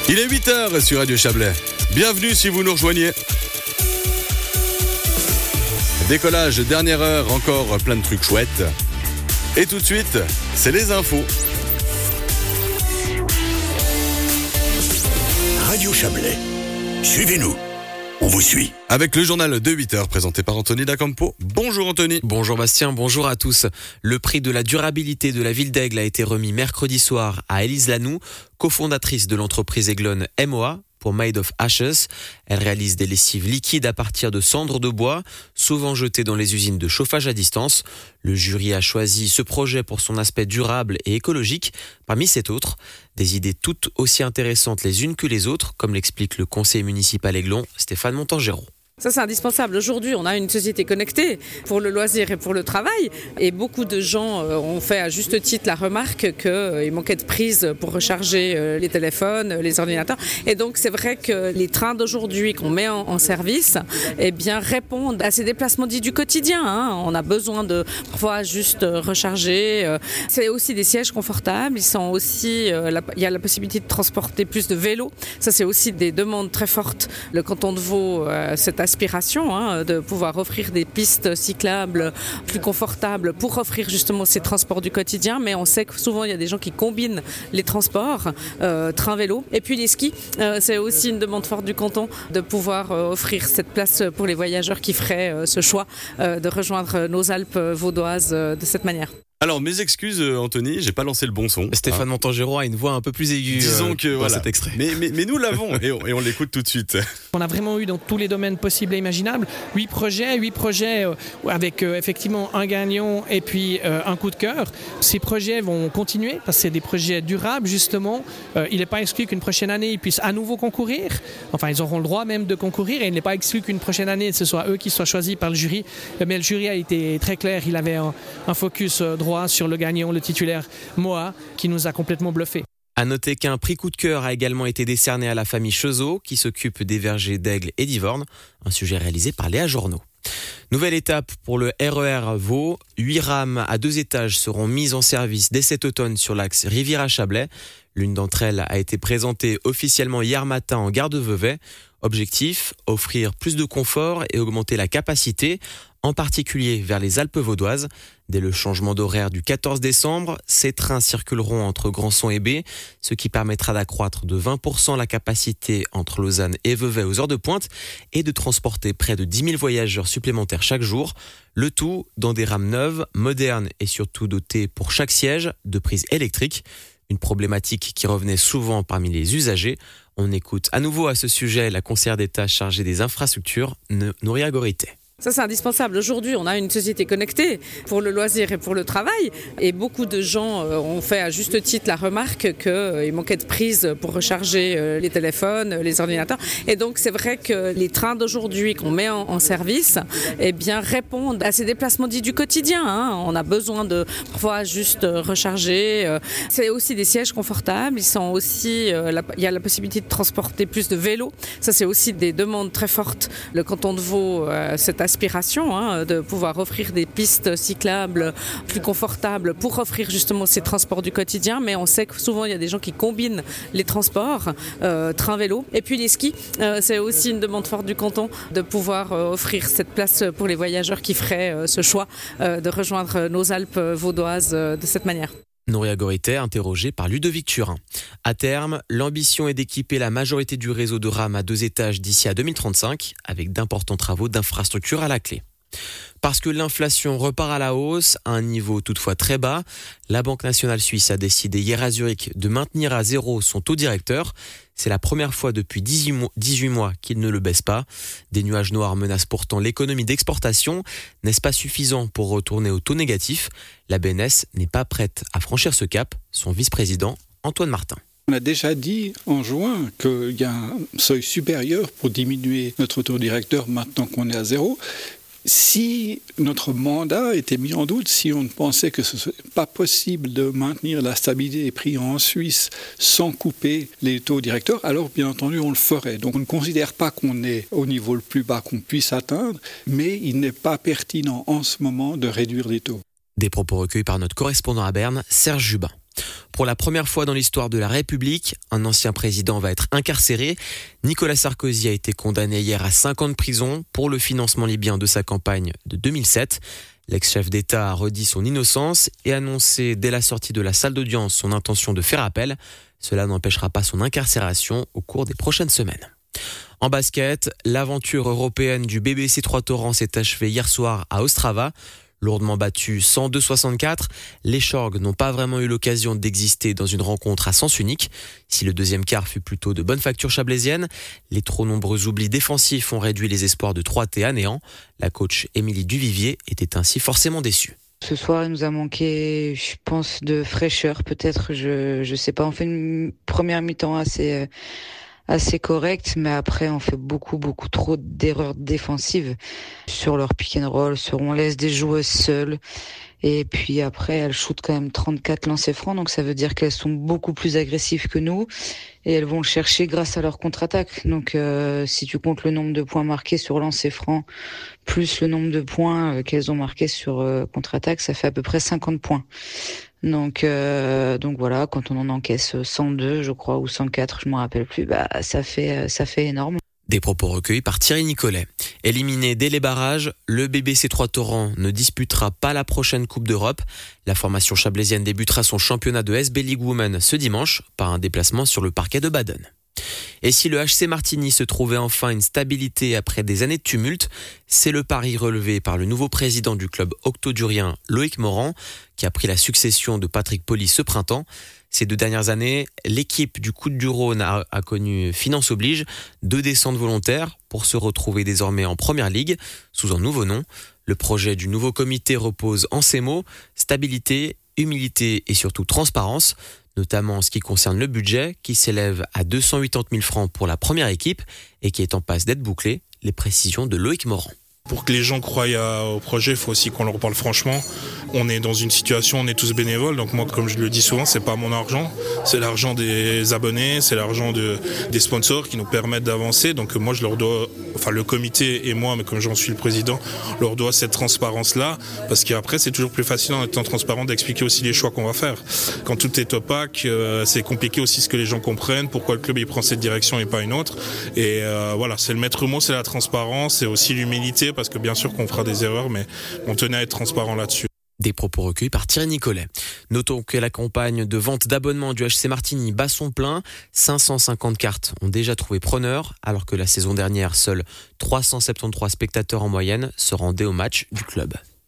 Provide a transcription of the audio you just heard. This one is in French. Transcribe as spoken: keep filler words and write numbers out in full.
Il est huit heures sur Radio Chablais. Bienvenue si vous nous rejoignez. Décollage, dernière heure, encore plein de trucs chouettes. Et tout de suite, c'est les infos. Radio Chablais. Suivez-nous. On vous suit. Avec le journal de huit heures présenté par Anthony Dacampo. Bonjour Anthony. Bonjour Bastien, bonjour à tous. Le prix de la durabilité de la ville d'Aigle a été remis mercredi soir à Élise Lanoux, cofondatrice de l'entreprise aiglone M O A, pour Made of Ashes. Elle réalise des lessives liquides à partir de cendres de bois, souvent jetées dans les usines de chauffage à distance. Le jury a choisi ce projet pour son aspect durable et écologique. Parmi sept autres, des idées toutes aussi intéressantes les unes que les autres, comme l'explique le conseiller municipal aiglon, Stéphane Montangero. Ça, c'est indispensable. Aujourd'hui, on a une société connectée pour le loisir et pour le travail. Et beaucoup de gens ont fait à juste titre la remarque qu'il manquait de prise pour recharger les téléphones, les ordinateurs. Et donc, c'est vrai que les trains d'aujourd'hui qu'on met en, en service eh bien, répondent à ces déplacements dits du quotidien. Hein. On a besoin de parfois juste recharger. C'est aussi des sièges confortables. Ils sont aussi, il y a la possibilité de transporter plus de vélos. Ça, c'est aussi des demandes très fortes. Le canton de Vaud, c'est assez aspiration hein, de pouvoir offrir des pistes cyclables plus confortables pour offrir justement ces transports du quotidien, mais on sait que souvent il y a des gens qui combinent les transports, euh, train-vélo, et puis les skis. Euh, c'est aussi une demande forte du canton de pouvoir euh, offrir cette place pour les voyageurs qui feraient euh, ce choix euh, de rejoindre nos Alpes vaudoises euh, de cette manière. Alors, mes excuses, Anthony, j'ai pas lancé le bon son. Stéphane hein. Montangero a une voix un peu plus aiguë. Disons que euh, dans voilà. cet extrait. Mais, mais, mais nous l'avons et on, et on l'écoute tout de suite. On a vraiment eu dans tous les domaines possibles et imaginables huit projets, huit projets euh, avec euh, effectivement un gagnant et puis euh, un coup de cœur. Ces projets vont continuer parce que c'est des projets durables justement. Euh, il n'est pas exclu qu'une prochaine année ils puissent à nouveau concourir. Enfin, ils auront le droit même de concourir et il n'est pas exclu qu'une prochaine année ce soit eux qui soient choisis par le jury. Mais le jury a été très clair. Il avait un, un focus euh, droit sur le gagnant, le titulaire M O A, qui nous a complètement bluffé. À noter qu'un prix coup de cœur a également été décerné à la famille Chezot, qui s'occupe des vergers d'Aigle et d'Ivorne, un sujet réalisé par Léa Journeau. Nouvelle étape pour le R E R Vaud. Huit rames à deux étages seront mises en service dès cet automne sur l'axe Rivière-à-Chablais. L'une d'entre elles a été présentée officiellement hier matin en gare de Vevey. Objectif, offrir plus de confort et augmenter la capacité, en particulier vers les Alpes vaudoises. Dès le changement d'horaire du quatorze décembre, ces trains circuleront entre Grandson et B, ce qui permettra d'accroître de vingt pour cent la capacité entre Lausanne et Vevey aux heures de pointe et de transporter près de dix mille voyageurs supplémentaires chaque jour. Le tout dans des rames neuves, modernes et surtout dotées pour chaque siège de prises électriques. Une problématique qui revenait souvent parmi les usagers. On écoute à nouveau à ce sujet la conseillère d'État chargée des infrastructures, Nouria Gorité. Ça, c'est indispensable. Aujourd'hui, on a une société connectée pour le loisir et pour le travail. Et beaucoup de gens ont fait à juste titre la remarque qu'il manquait de prise pour recharger les téléphones, les ordinateurs. Et donc, c'est vrai que les trains d'aujourd'hui qu'on met en, en service eh bien, répondent à ces déplacements dits du quotidien. Hein. On a besoin de parfois juste recharger. C'est aussi des sièges confortables. Ils sont aussi, il y a la possibilité de transporter plus de vélos. Ça, c'est aussi des demandes très fortes. Le canton de Vaud, c'est assez aspiration hein, de pouvoir offrir des pistes cyclables plus confortables pour offrir justement ces transports du quotidien, mais on sait que souvent il y a des gens qui combinent les transports, euh, train-vélo, et puis les skis. Euh, c'est aussi une demande forte du canton de pouvoir euh, offrir cette place pour les voyageurs qui feraient euh, ce choix euh, de rejoindre nos Alpes vaudoises euh, de cette manière. Nouria Gorité, interrogée par Ludovic Turin. À terme, l'ambition est d'équiper la majorité du réseau de rames à deux étages d'ici à deux mille trente-cinq, avec d'importants travaux d'infrastructure à la clé. Parce que l'inflation repart à la hausse, à un niveau toutefois très bas, la Banque nationale suisse a décidé hier à Zurich de maintenir à zéro son taux directeur. C'est la première fois depuis dix-huit mois qu'il ne le baisse pas. Des nuages noirs menacent pourtant l'économie d'exportation. N'est-ce pas suffisant pour retourner au taux négatif ? La B N S n'est pas prête à franchir ce cap. Son vice-président, Antoine Martin. On a déjà dit en juin qu'il y a un seuil supérieur pour diminuer notre taux directeur maintenant qu'on est à zéro. Si notre mandat était mis en doute, si on pensait que ce n'est pas possible de maintenir la stabilité des prix en Suisse sans couper les taux directeurs, alors bien entendu on le ferait. Donc on ne considère pas qu'on est au niveau le plus bas qu'on puisse atteindre, mais il n'est pas pertinent en ce moment de réduire les taux. Des propos recueillis par notre correspondant à Berne, Serge Jubin. Pour la première fois dans l'histoire de la République, un ancien président va être incarcéré. Nicolas Sarkozy a été condamné hier à cinq ans de prison pour le financement libyen de sa campagne de deux mille sept. L'ex-chef d'État a redit son innocence et annoncé dès la sortie de la salle d'audience son intention de faire appel. Cela n'empêchera pas son incarcération au cours des prochaines semaines. En basket, l'aventure européenne du B B C Trois Torrents s'est achevée hier soir à Ostrava. Lourdement battu cent deux à soixante-quatre, les Chorgues n'ont pas vraiment eu l'occasion d'exister dans une rencontre à sens unique. Si le deuxième quart fut plutôt de bonne facture chablaisienne, les trop nombreux oublis défensifs ont réduit les espoirs de Troyes à néant. La coach Émilie Duvivier était ainsi forcément déçue. Ce soir, il nous a manqué, je pense, de fraîcheur, peut-être, je je sais pas. On fait une première mi-temps assez euh, assez correcte, mais après, on fait beaucoup, beaucoup trop d'erreurs défensives sur leur pick and roll, sur on laisse des joueuses seules. Et puis après, elles shootent quand même trente-quatre lancers francs, donc ça veut dire qu'elles sont beaucoup plus agressives que nous et elles vont le chercher grâce à leur contre-attaque. Donc euh, si tu comptes le nombre de points marqués sur lancers francs plus le nombre de points euh, qu'elles ont marqués sur euh, contre-attaque, ça fait à peu près cinquante points. Donc euh, donc voilà, quand on en encaisse cent deux, je crois, ou cent quatre, je me rappelle plus, bah ça fait ça fait énorme. Des propos recueillis par Thierry Nicolet. Éliminé dès les barrages, le B B C Trois Torrents ne disputera pas la prochaine Coupe d'Europe. La formation chablaisienne débutera son championnat de S B League Women ce dimanche par un déplacement sur le parquet de Baden. Et si le H C Martigny se trouvait enfin une stabilité après des années de tumulte, c'est le pari relevé par le nouveau président du club octodurien, Loïc Morand, qui a pris la succession de Patrick Poli ce printemps. Ces deux dernières années, l'équipe du Coude du Rhône a, a connu, finance oblige, deux descentes volontaires pour se retrouver désormais en première ligue, sous un nouveau nom. Le projet du nouveau comité repose en ces mots: stabilité, humilité et surtout transparence, notamment en ce qui concerne le budget, qui s'élève à deux cent quatre-vingt-dix mille francs pour la première équipe et qui est en passe d'être bouclé. Les précisions de Loïc Morand. Pour que les gens croient au projet, il faut aussi qu'on leur parle franchement. On est dans une situation, on est tous bénévoles, donc moi, comme je le dis souvent, c'est pas mon argent, c'est l'argent des abonnés, c'est l'argent de, des sponsors qui nous permettent d'avancer. Donc moi, je leur dois, enfin le comité et moi, mais comme j'en suis le président, leur dois cette transparence-là, parce qu'après, c'est toujours plus facile en étant transparent d'expliquer aussi les choix qu'on va faire. Quand tout est opaque, euh, c'est compliqué aussi ce que les gens comprennent, pourquoi le club il prend cette direction et pas une autre. Et euh, voilà, c'est le maître mot, c'est la transparence, c'est aussi l'humilité, parce que bien sûr qu'on fera des erreurs, mais on tenait à être transparent là-dessus. Des propos recueillis par Thierry Nicolet. Notons que la campagne de vente d'abonnements du H C Martigny bat son plein. cinq cent cinquante cartes ont déjà trouvé preneur, alors que la saison dernière, seuls trois cent soixante-treize spectateurs en moyenne se rendaient au match du club.